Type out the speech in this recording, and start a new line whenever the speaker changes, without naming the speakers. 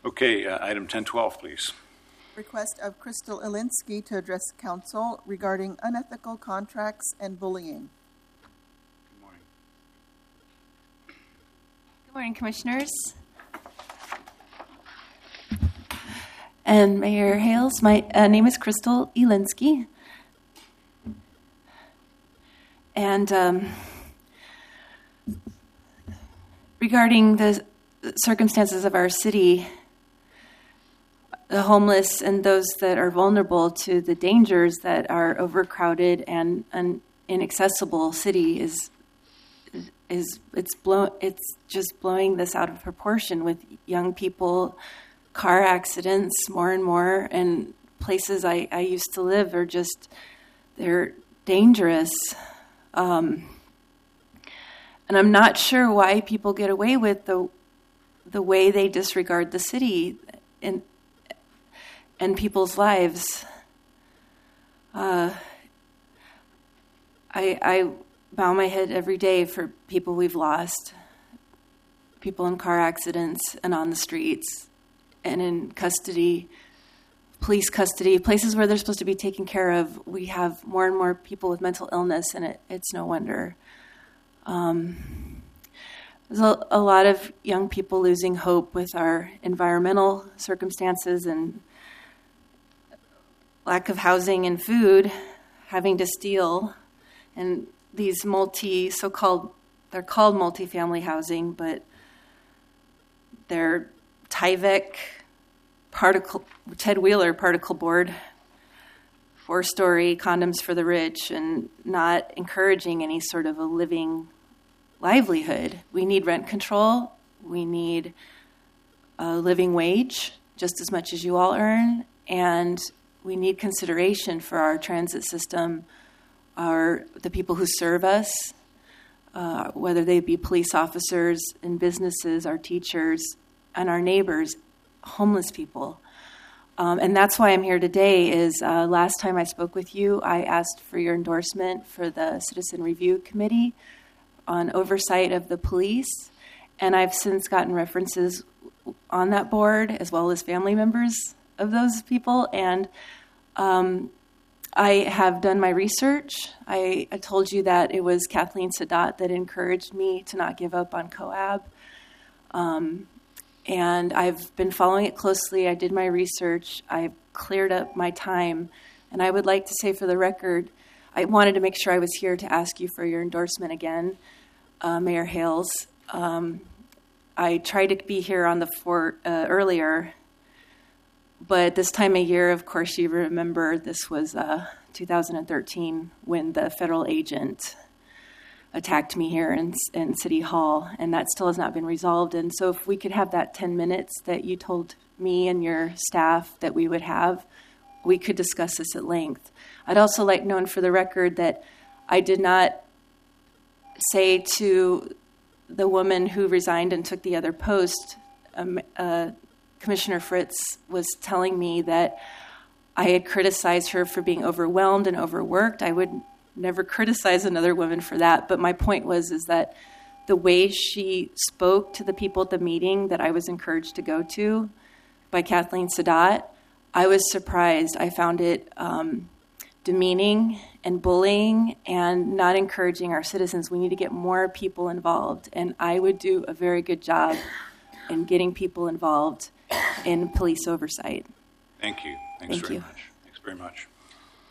Okay, item 1012, please.
Request of Crystal Ilinsky to address council regarding unethical contracts and bullying.
Good morning.
Good morning, Commissioners. And Mayor Hales, my name is Crystal Ilinsky. And regarding the circumstances of our city, the homeless and those that are vulnerable to the dangers that our overcrowded and an inaccessible city is just blowing this out of proportion with young people, car accidents more and more, and places I used to live are just, they're dangerous. And I'm not sure why people get away with the way they disregard the city and people's lives. I bow my head every day for people we've lost, people in car accidents and on the streets and in custody, police custody, places where they're supposed to be taken care of. We have more and more people with mental illness, and it's no wonder. There's a lot of young people losing hope with our environmental circumstances and lack of housing and food, having to steal, and these they're called multifamily housing, but they're Tyvek Ted Wheeler particle board, 4-story condoms for the rich, and not encouraging any sort of a living livelihood. We need rent control. We need a living wage, just as much as you all earn, and we need consideration for our transit system, the people who serve us, whether they be police officers in businesses, our teachers, and our neighbors, homeless people. And that's why I'm here today is last time I spoke with you, I asked for your endorsement for the Citizen Review Committee on oversight of the police. And I've since gotten references on that board as well as family members of those people. And I have done my research. I told you that it was Kathleen Sadat that encouraged me to not give up on COAB. And I've been following it closely. I did my research. I've cleared up my time. And I would like to say for the record, I wanted to make sure I was here to ask you for your endorsement again, Mayor Hales. I tried to be here on the earlier, but this time of year, of course, you remember this was 2013 when the federal agent attacked me here in City Hall, and that still has not been resolved. And so if we could have that 10 minutes that you told me and your staff that we would have, we could discuss this at length. I'd also like known for the record that I did not say to the woman who resigned and took the other post, Commissioner Fritz was telling me that I had criticized her for being overwhelmed and overworked. I would never criticize another woman for that, but my point is that the way she spoke to the people at the meeting that I was encouraged to go to by Kathleen Sadat, I was surprised. I found it demeaning and bullying and not encouraging our citizens. We need to get more people involved, and I would do a very good job in getting people involved in police oversight.
Thank you. Thanks very much.